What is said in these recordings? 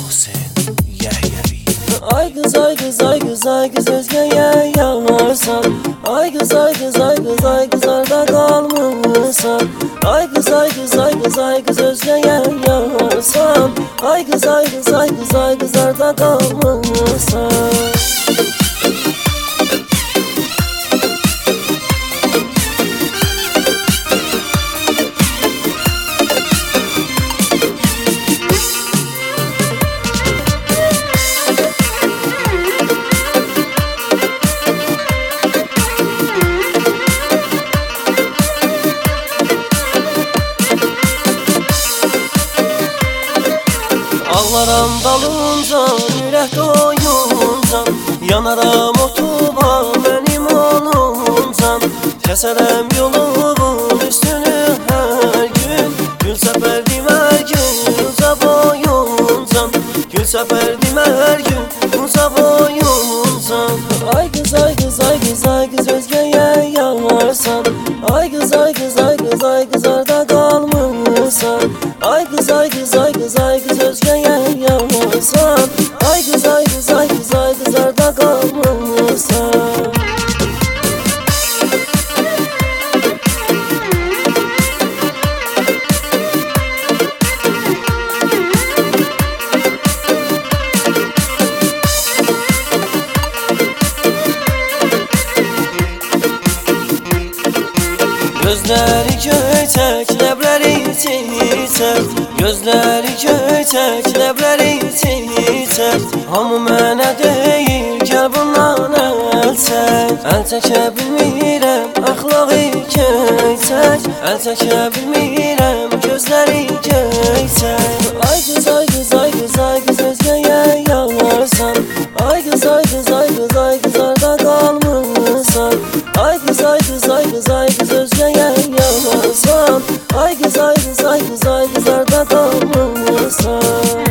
Muhsin Yahyavi. Ay kız ay kız ay kız ay kız özgeye yanarsan, ay kız ay kız ay kız ay kız arda kalmışsan, ay kız ay kız ay kız ay kız özgeye yanarsan, ay kız ay kız ay kız ay kız arda kalmışsan. Ağlaram dalınca, yürək doyunca, yanaram otuba mənim olunca. Kəsərəm yolumun üstünü hər gün, gül səpərdim hər gün uza boyunca, gül səpərdim hər gün uza boyunca. Ay kız ay kız ay kız ay kız özgəyə yanarsan, ay kız ay kız ay kız ay kız arda qalmışsan, ay kız ay kız ay kız ay kız özgəyə yanarsan, ay kız ay kız ay kız ay kız arda qalmışsan. Gözləri göyçək, ləbləri çiçək, gözləri göyçək, ləbləri çiçək. Hamı mənə deyir, gəl bundan əl çək. Əl çəkə bilmirəm, əxlaqı göyçək, əl çəkə bilmirəm, gözləri göyçək. Ay qız ay qız ay qız ay qız özgəyə yanarsan, ay qız ay qız ay qız ay qız arda qalmışsan, ay qız ay qız ay qız ay qız özgəyə yanarsan, ay qız ay qız ay qız ay qız arda qalmışsan.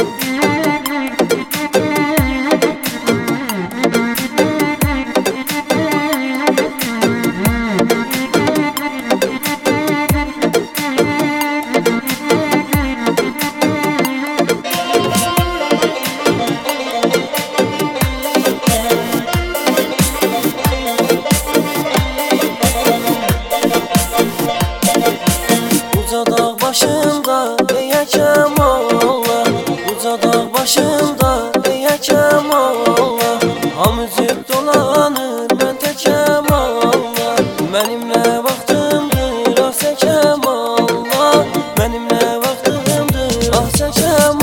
Uca dağ başımda deyəkəm Allah, uca dağ başımda deyəkəm Allah. Ham üzüb dolanır, mən təkəm Allah. Mənimlə vaxtımdır, ah çəkəm Allah. Mənimlə vaxtımdır, ah çəkəm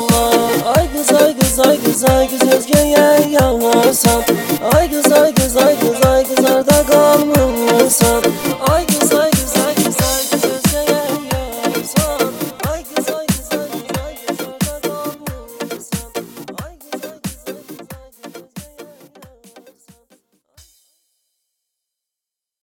Allah. Ay qız ay qız ay qız ay qız özgəyə yanarsan, ay qız ay qız ay